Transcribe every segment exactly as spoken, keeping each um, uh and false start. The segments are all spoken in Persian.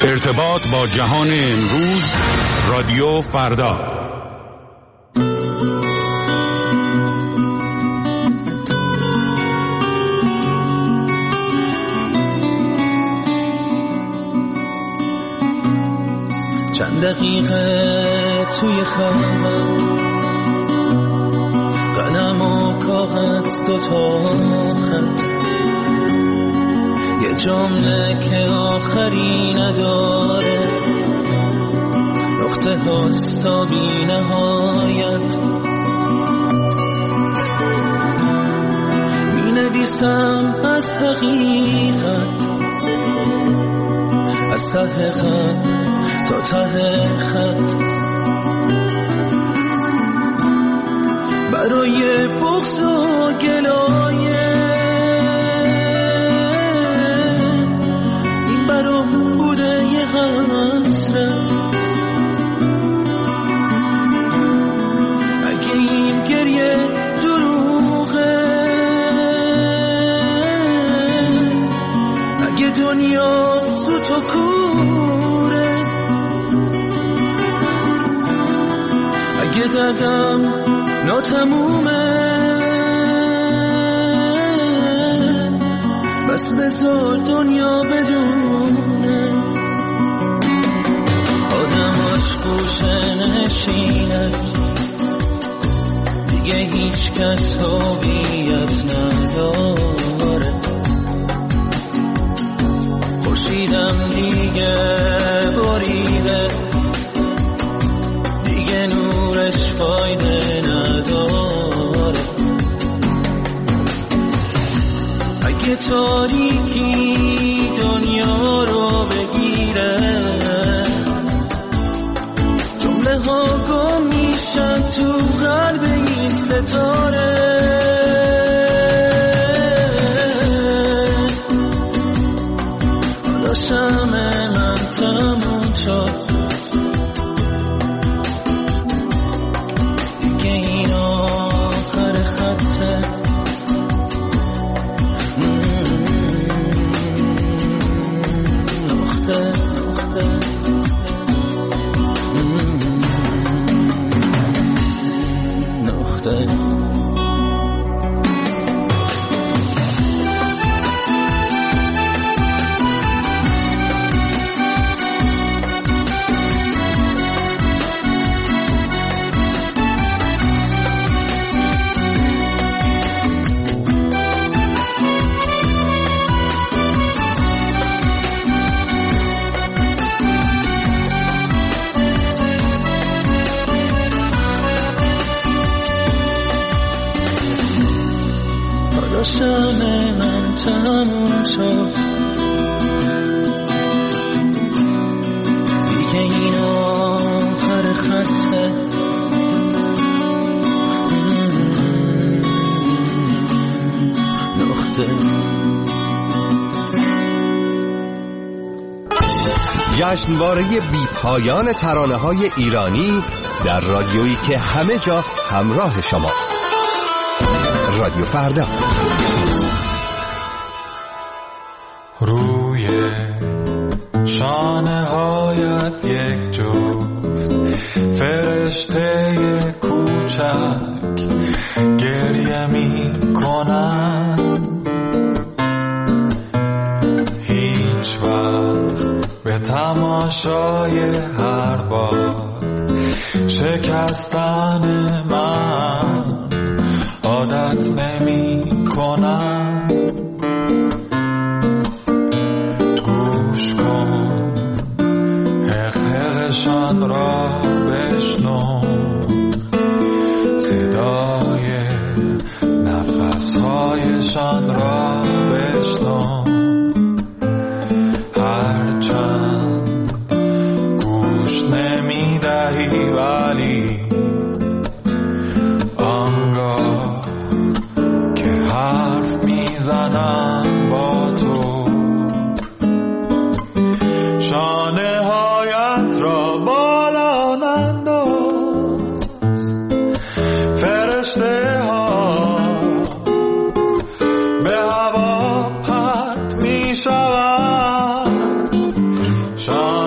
ارتباط با جهان امروز، رادیو فردا. چند دقیقه توی خوابم، قلم و کاغذ دوتا خط، یه جمله که آخری نداره، نقطه هاست تا بی نهایت. می نویسم از حقیقت، از ته خط تا ته خط، برای بغض و گلایه این برام بوده یه حسرت. اگه این گریه دروغه، اگه دنیا سوت و کوره، اگه دردم ناتمومه، بس بذار دنیا بدونه آدماش گوشه نشینه، دیگه هیچ کس هویت نداره. خورشیدم دیگه بریده، دیگه نورش فایده نداره. اگه تاریکی دنیا رو بگیره، جمله ها گم میشن تو قلب این ستاره. حالا شمع من تموم شد، شمع من تموم شد، دیگه این آخر خطه. نقطه جشنواره بی پایان ترانه‌های ایرانی در رادیویی که همه جا همراه شماست. رادیو فردا. روی شانه هایت یک جفت فرشته کوچک گریه می کنن، هیچ وقت به تماشای هر بار شکستن من عادت نمی کنم. گوش کن حق حقشان را بشنو، صدای نفسهایشان را بشنو. هرچند گوش نمی دهی ولی آنگاه که حرف میزنم با تو، شانه هایت را بالا ننداز. فرشته ها به هوا پرت می شوند، شانه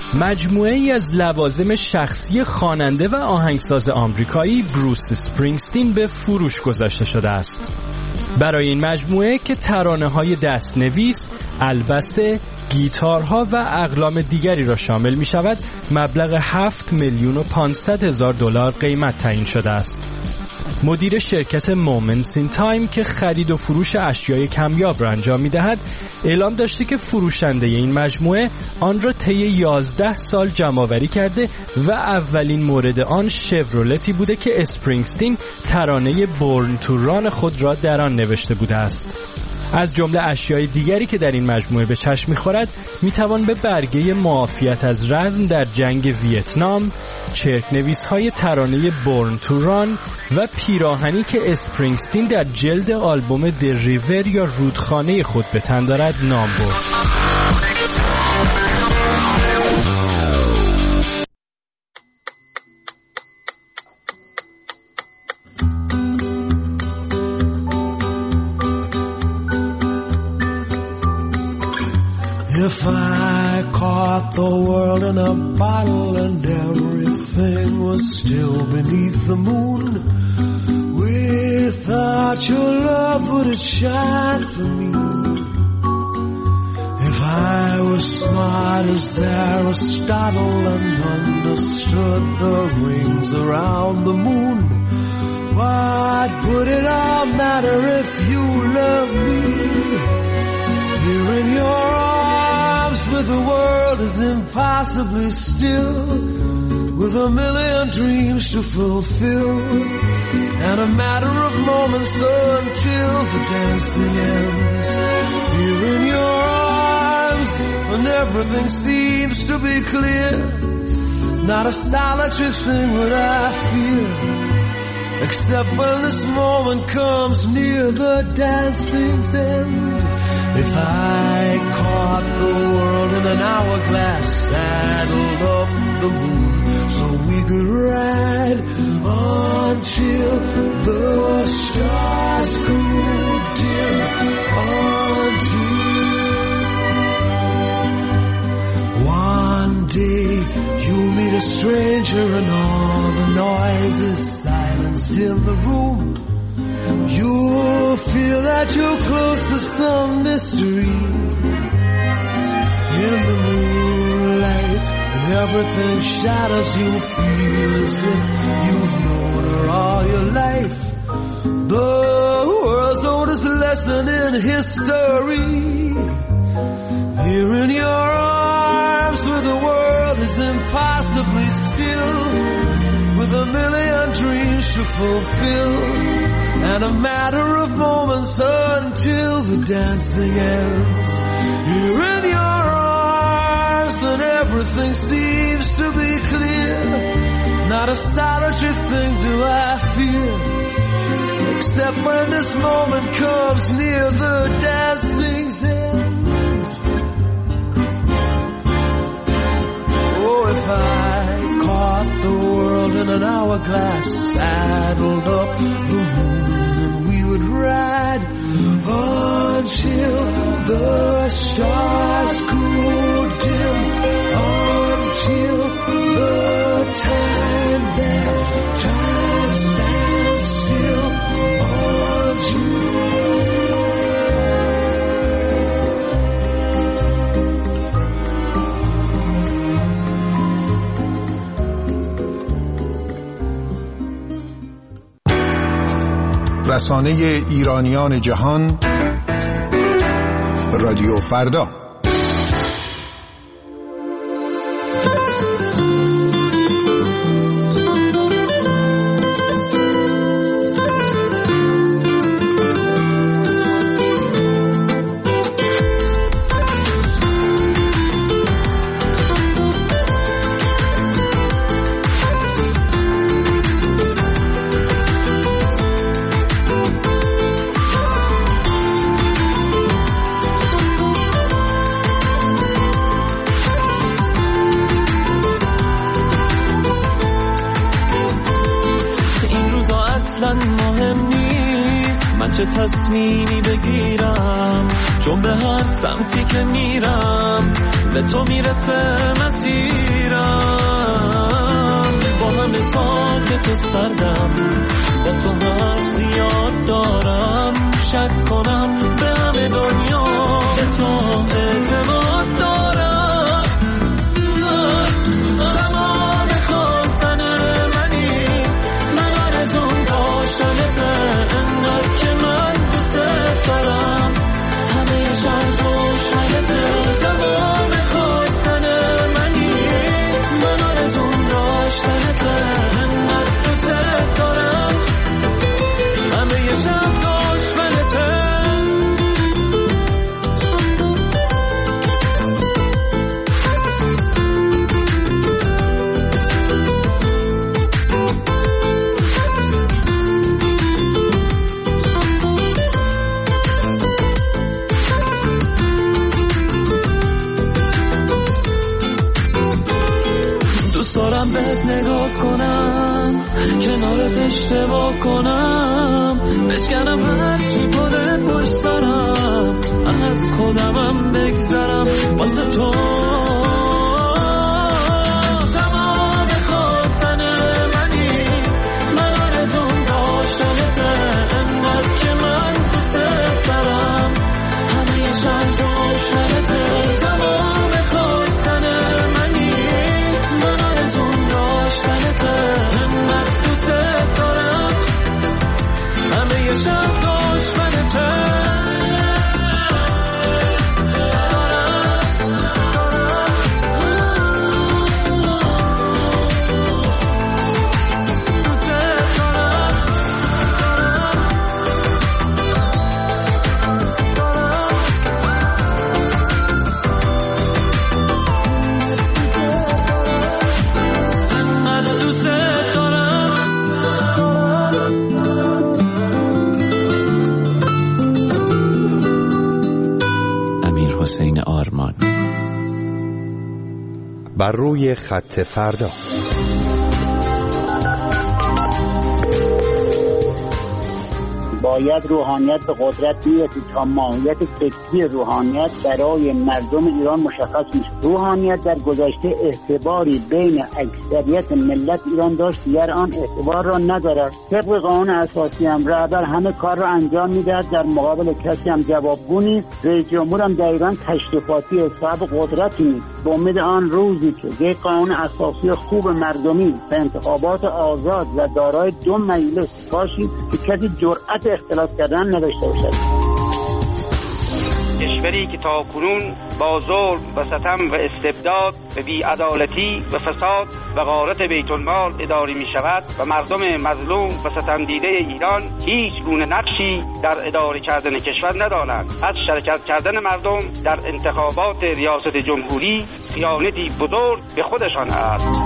مجموعه ای از لوازم شخصی خواننده و آهنگساز آمریکایی بروس اسپرینگستین به فروش گذاشته شده است. برای این مجموعه که ترانه‌های دست‌نویس، البسه، گیتارها و اقلام دیگری را شامل می شود، مبلغ هفت میلیون و پانصد هزار دلار قیمت تعیین شده است. مدیر شرکت مومنتس این تایم که خرید و فروش اشیای کمیاب را انجام می دهد، اعلام داشته که فروشنده این مجموعه آن را طی یازده سال جمع‌آوری کرده و اولین مورد آن شورولتی بوده که اسپرینگستین ترانه بورن تو ران خود را در آن نوشته بوده است. از جمله اشیای دیگری که در این مجموعه به چشم می‌خورد میتوان به برگه معافیت از رزم در جنگ ویتنام، چرک‌نویس‌های ترانه بورن تو ران و پیراهنی که اسپرینگستین در جلد آلبوم د ریور یا رودخانه خود به تن دارد نام برد. If I caught the world in a bottle and everything was still beneath the moon, without your love would it shine for me? If I was smart as Aristotle and understood the rings around the moon, what would it all matter if you loved me? Here in your arms where the world is impossibly still, with a million dreams to fulfill, and a matter of moments until the dancing ends. Here in your arms when everything seems to be clear, not a solitary thing would I fear, except when this moment comes near the dancing's end. If I caught the world in an hourglass, saddled up the moon so we could ride until the stars grew dim, until one day you meet a stranger and all the noise is silenced in the room. You'll feel that you're close to some mystery. In the moonlight, when everything shadows, you feel as if you've known her all your life. The world's oldest lesson in history. Here in your arms where the world is impossibly still, with a million dreams to fulfill, and a matter of moments until the dancing ends. Here in your arms when everything seems to be clear, not a solitary thing do I fear, except when this moment comes near the dancing's end. Oh, if I caught the world in an hourglass, saddled up the moon, would ride until the stars grew dim, until the time that time stands still, رسانه ایرانیان جهان، رادیو فردا. چه تصمیمی بگیرم، چون به هر سمتی که میرم به تو میرسه مسیر. تو سردم، با تو حرف زیاد دارم، شک کنم به همه دنیا به تو اعتماد دارم. تمام خواستن منی، من آرزوم داشتنته، انقدر که من دوست دارم، همه شب روشنته. تمام خواستن منی، من آرزوم داشتنته، انقدر دوست دارم، همه شب داشتنته. دوست دارم بهت نگاه کنم، کنارت اشتباه کنم، بشکنم هرچی بوده پشت سرم، از خودمم بگذرم واسه تو. تمام خواستن منی، من آرزوم داشتنته، انقدر که من دوست دارم، همه شب روشنته. تمام خواستن منی، من آرزوم داشتنته، انقدر دوست دارم، همه شب داشتنته. حسین آرمان. بر روی خط فردا. باید روحانیت به قدرت بیرسید تا ماهیت فکری روحانیت برای مردم ایران مشخص میشه. روحانیت در گذشته اعتباری بین اکثریت ملت ایران داشت، دیگر آن اعتبار را ندارد. طبق قانون اساسی هم رهبر همه کار را انجام میدهد، در مقابل کسی هم جوابگو نیست. رئیس جمهور هم در ایران تشریفاتی صاحب قدرتی نیست. به امید آن روزی که یک قانون اساسی خوب مردمی و انتخابات آزاد و دارای دو مجلس باشید که کسی جرأت اختلاف کردن نداشته باشد. کشوری که تا کنون با ظلم و ستم و استبداد و بی‌عدالتی و فساد و غارت بیت المال اداره می شود و مردم مظلوم و ستم دیده ایران هیچ گونه نقشی در اداره کردن کشور ندارند. از شرکت کردن مردم در انتخابات ریاست جمهوری خیانتی بزرگ به خودشان است.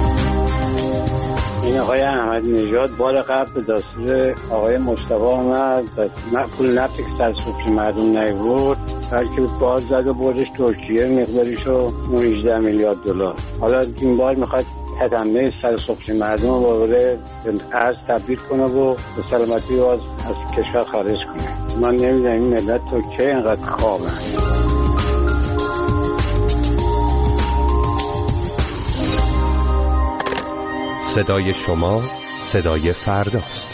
این آقای احمد نژاد بار قبل به دستور آقای مصطفی آمد و پول نفتی که سر سفره مردم نیورد، بلکه باز زد و بردش ترکیه، مقداریشو هجده میلیارد دلار. حالا این بار میخواد تدمه سر سفره مردم رو وارد ارز تبدیل کنه و به سلامتی باز از کشور خارج کنه. من نمیدونم این ملت تو که اینقدر خوابن. صدای شما صدای فرداست.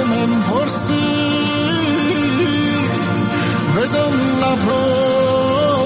بدون لبو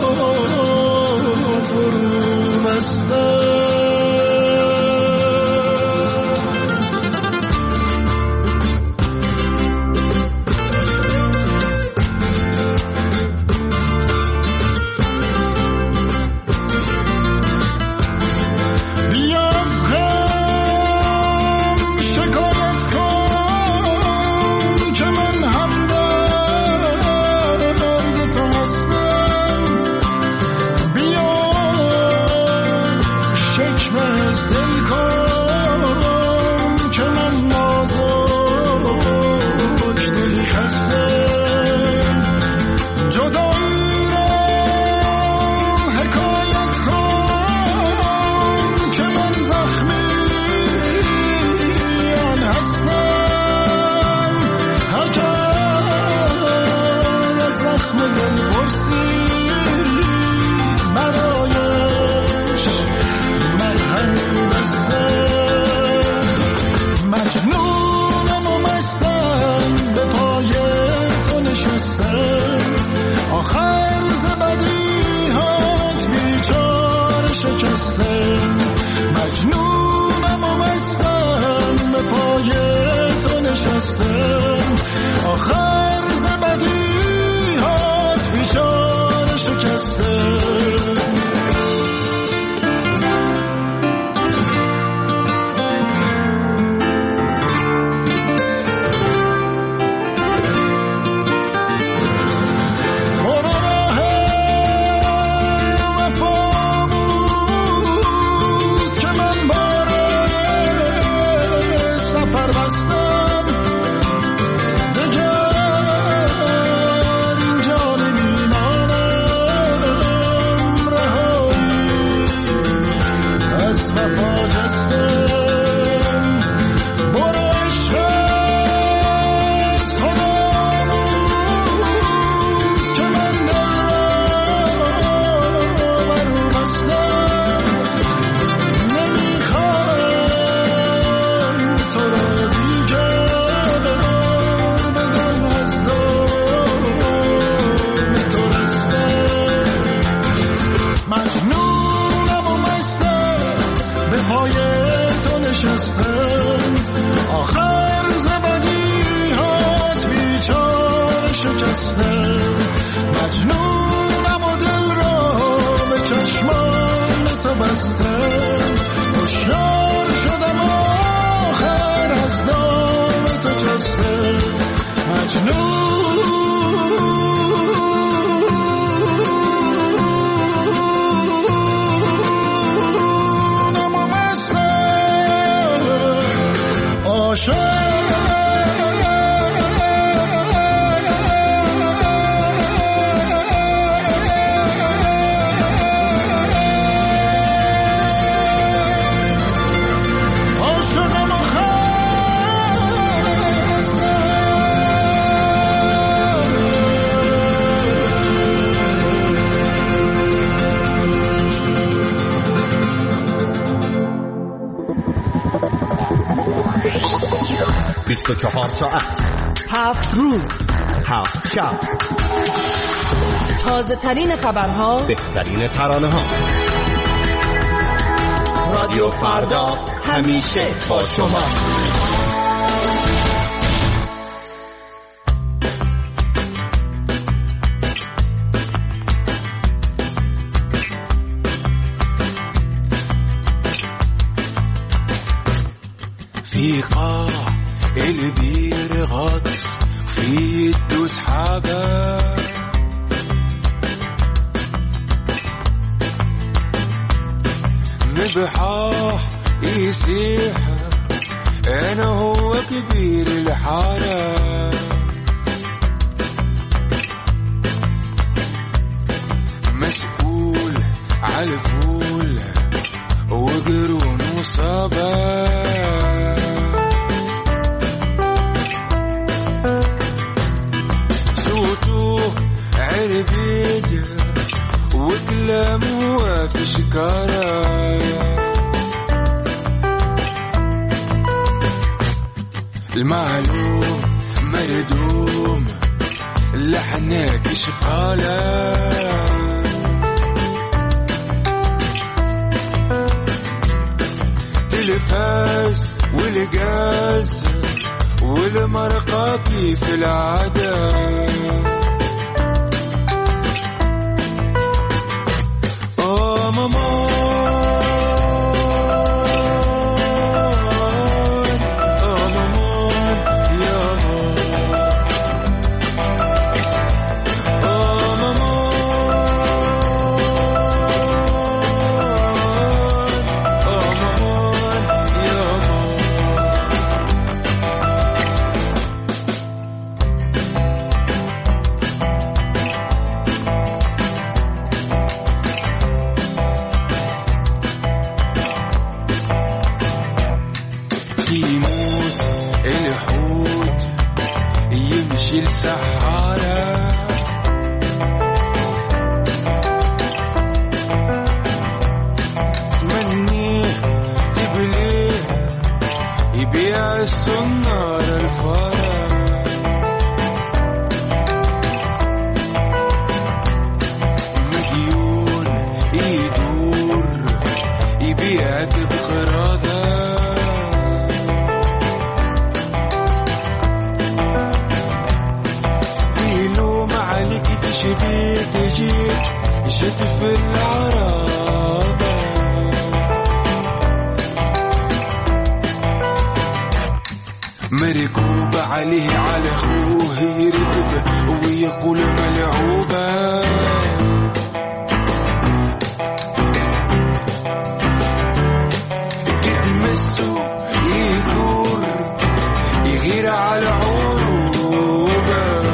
بیست و چهار ساعت، هفت روز، هفت شب، تازه ترین خبرها، بهترین ترانه ها. رادیو فردا همیشه با شما. في قاع البير غطس في يده سحابة، نبحاه يسيح أنا هو كبير الحارة، مسؤول عالفول وقرون وصابة، عربيد وكلامه في شكارة، المعلوم مردوم لحنك شغالة، تلفاز والغاز والمرقة كيف العادة، يبيع السنار الفرح مديون يدور يبيعك بقراضة بيلوم عليك تشبيك تجيك جت في العرابة مركوب عليه على أخوه يركب ويقول ملعوبة كتمسه يدور يغير على عروبة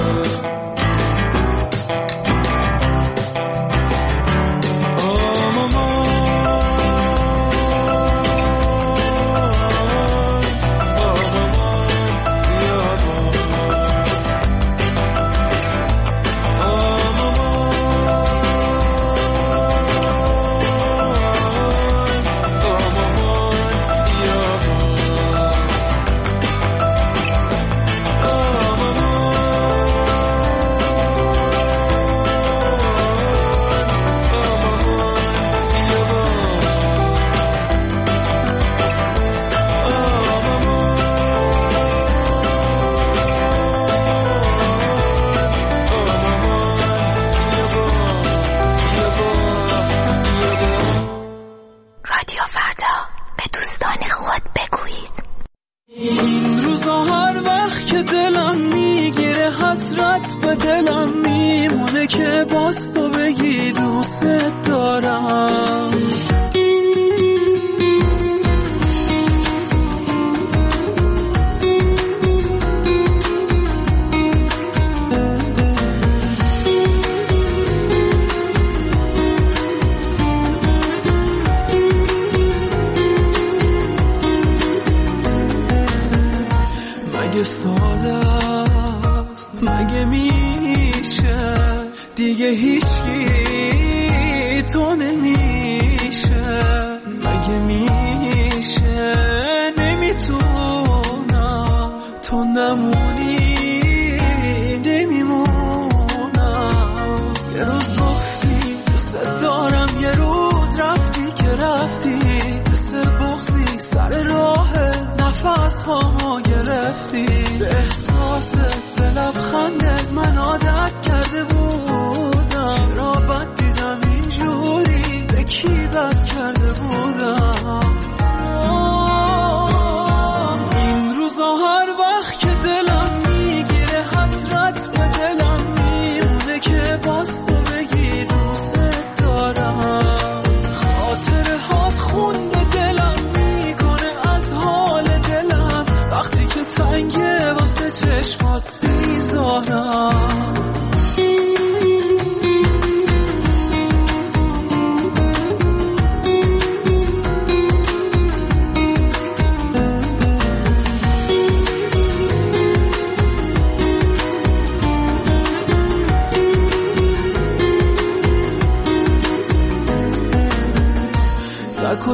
تک و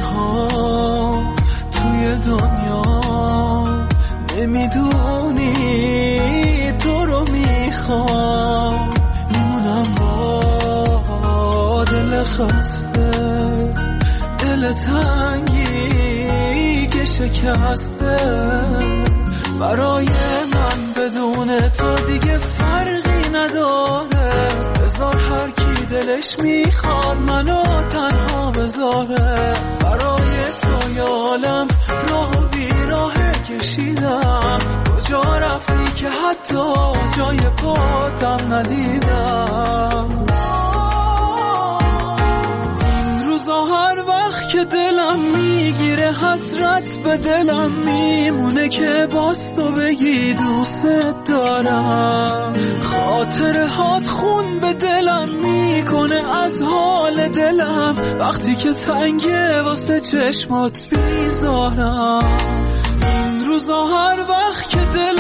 تنها توی دنیا نمیدونی تو رو میخوام میمونم با دل خسته دل تنگی که شکسته برای من بدون تو دیگه فرقی نداره بذار هر کی دلش میخواد منو تنها بذاره برای تو یالم راه و بیراه کشیدم کجا رفتی که حتی جای پاتم ندیدم این روزا هر وقت که دلم میگیره حسرت به دلم میمونه که باز تو بگی دوست دارم خاطر هات خون به دلم میکنه از حال دلم وقتی که تنگه واسه چشمات بیزارم این روزا هر وقت که دلم